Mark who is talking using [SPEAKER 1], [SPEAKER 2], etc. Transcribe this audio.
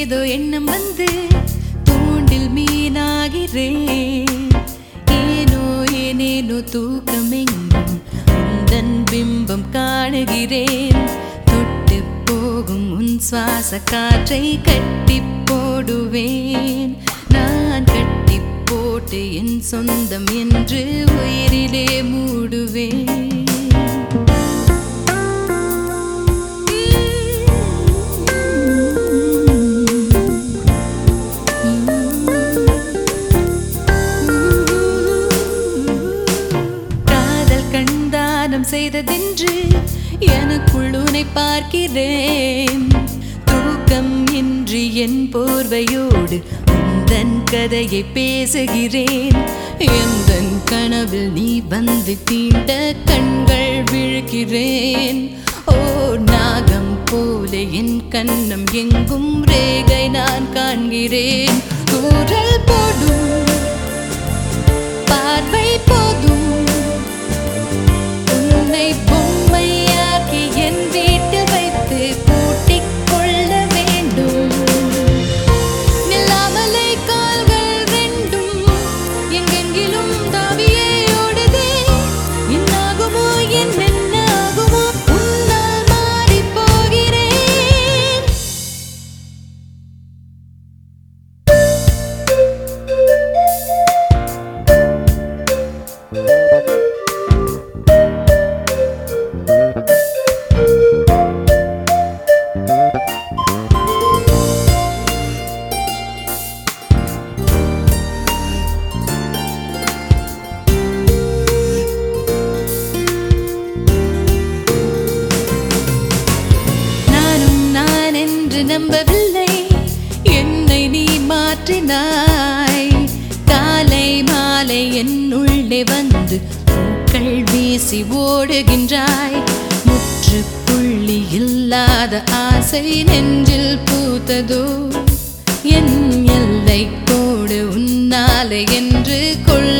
[SPEAKER 1] ஏதோ எண்ணம் வந்து தூண்டில் மீனாகிறேன். ஏனோ ஏனேனோ தூக்கமெங்கும் உந்தன் பிம்பம் காணுகிறேன். தொட்டு போகும் உன் சுவாச காற்றை கட்டி போடுவேன். நான் கட்டி போட்டு என் சொந்தம் என்று உயிரிலே மூடுவேன். செய்ததென்று எனக்குள் உன்னை பார்க்கிறேன். தூக்கம் இன்றி என் போர்வையோடு உந்தன் கதையை பேசுகிறேன். எந்தன் கனவில் நீ வந்து தீண்ட கண்கள் விழுகிறேன். ஓ நாகம் போல என் கண்ணம் எங்கும் ரேகை நான் காண்கிறேன். தூரல் போடும் பார்வை போதும் பொம்மையாக்கி என் வீட்டில் வைத்து பூட்டிக் கொள்ள வேண்டும். நில்லாமலை கால்கள் ரெண்டும் எங்கெங்கிலும் தாவியே ஓடுதே. என்னாகுமோ என்னென்னாகுமோ உன்னால் மாறி போகிறேன். நம்பவில்லை என்னை நீ மாற்றினாய். காலை மாலை என் உள்ளே வந்து பூக்கள் வீசி ஓடுகின்றாய். முற்றுப்புள்ளி இல்லாத ஆசை நெஞ்சில் பூத்ததோ. என் எல்லை கோடு உன்னாலே என்று கொள்ள